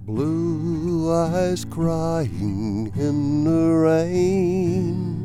Blue eyes crying in the rain.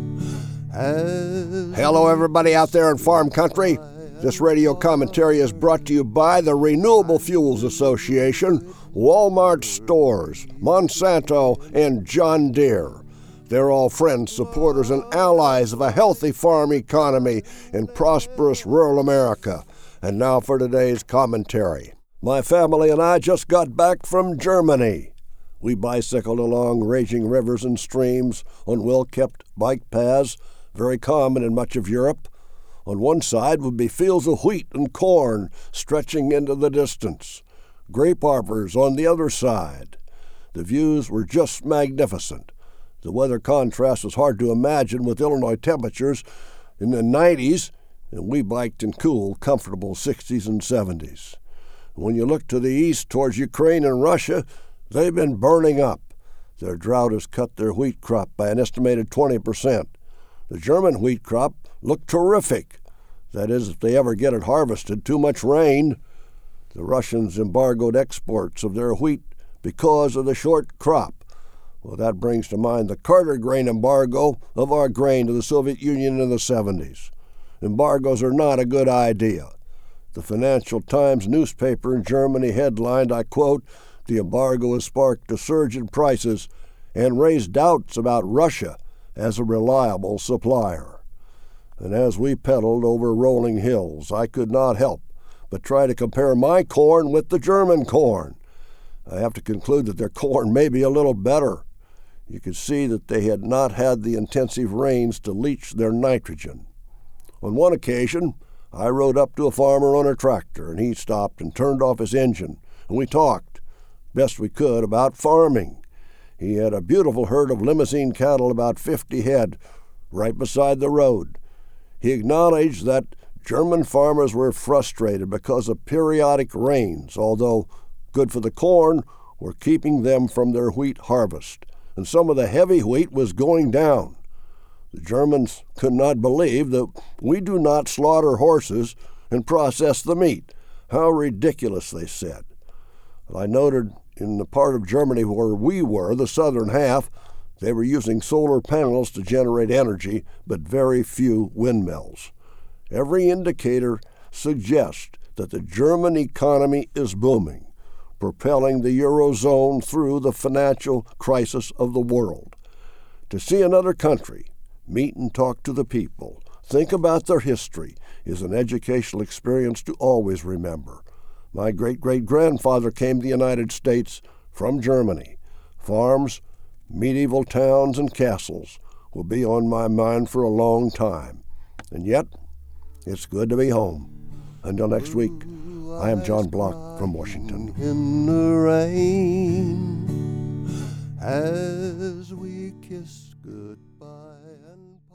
Hello, everybody out there in farm country. This radio commentary is brought to you by the Renewable Fuels Association, Walmart Stores, Monsanto, and John Deere. They're all friends, supporters, and allies of a healthy farm economy in prosperous rural America. And now for today's commentary. My family and I just got back from Germany. We bicycled along raging rivers and streams on well-kept bike paths, very common in much of Europe. On one side would be fields of wheat and corn stretching into the distance, grape arbors on the other side. The views were just magnificent. The weather contrast was hard to imagine with Illinois temperatures in the 90s, and we biked in cool, comfortable 60s and 70s. When you look to the east towards Ukraine and Russia, they've been burning up. Their drought has cut their wheat crop by an estimated 20%. The German wheat crop looked terrific. That is, if they ever get it harvested, too much rain. The Russians embargoed exports of their wheat because of the short crop. Well, that brings to mind the Carter grain embargo of our grain to the Soviet Union in the 70s. Embargoes are not a good idea. The Financial Times newspaper in Germany headlined, I quote, "The embargo has sparked a surge in prices and raised doubts about Russia as a reliable supplier." And as we pedaled over rolling hills, I could not help but try to compare my corn with the German corn. I have to conclude that their corn may be a little better. You could see that they had not had the intensive rains to leach their nitrogen. On one occasion, I rode up to a farmer on a tractor, and he stopped and turned off his engine, and we talked, best we could, about farming. He had a beautiful herd of Limousin cattle, about 50 head, right beside the road. He acknowledged that German farmers were frustrated because of periodic rains, although good for the corn, were keeping them from their wheat harvest, and some of the heavy wheat was going down. The Germans could not believe that we do not slaughter horses and process the meat. How ridiculous, they said. I noted in the part of Germany where we were, the southern half, they were using solar panels to generate energy, but very few windmills. Every indicator suggests that the German economy is booming, propelling the Eurozone through the financial crisis of the world. To see another country, meet and talk to the people, think about their history, is an educational experience to always remember. My great-great-grandfather came to the United States from Germany. Farms, medieval towns, and castles will be on my mind for a long time. And yet, it's good to be home. Until next week, I am John Block from Washington. In the rain, as we kiss goodbye and